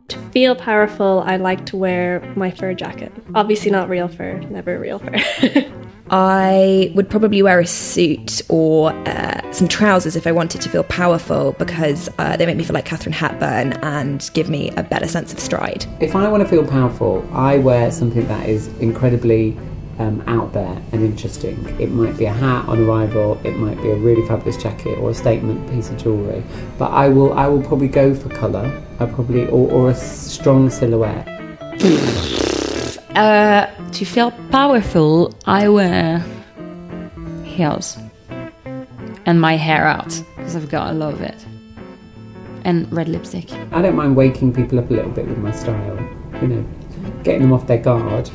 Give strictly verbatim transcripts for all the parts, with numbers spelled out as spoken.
To feel powerful, I like to wear my fur jacket. Obviously not real fur, never real fur. I would probably wear a suit or uh, some trousers if I wanted to feel powerful, because uh, they make me feel like Catherine Hepburn and give me a better sense of stride. If I want to feel powerful, I wear something that is incredibly um, out there and interesting. It might be a hat on arrival, it might be a really fabulous jacket or a statement piece of jewellery. But I will I will probably go for colour, I probably or, or a strong silhouette. Uh, to feel powerful, I wear heels and my hair out because I've got a lot of it, and red lipstick. I don't mind waking people up a little bit with my style, you know, getting them off their guard.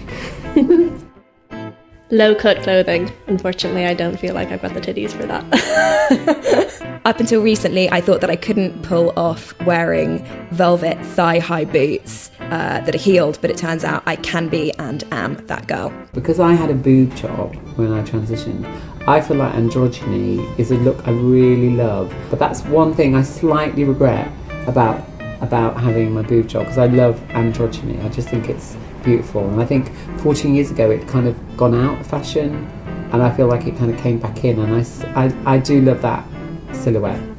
Low-cut clothing. Unfortunately, I don't feel like I've got the titties for that. Up until recently, I thought that I couldn't pull off wearing velvet thigh-high boots uh, that are heeled, but it turns out I can be and am that girl. Because I had a boob job when I transitioned, I feel like androgyny is a look I really love. But that's one thing I slightly regret about about having my boob job, because I love androgyny. I just think it's beautiful, and I think fourteen years ago it kind of gone out of fashion, and I feel like it kind of came back in, and I, I, I do love that silhouette.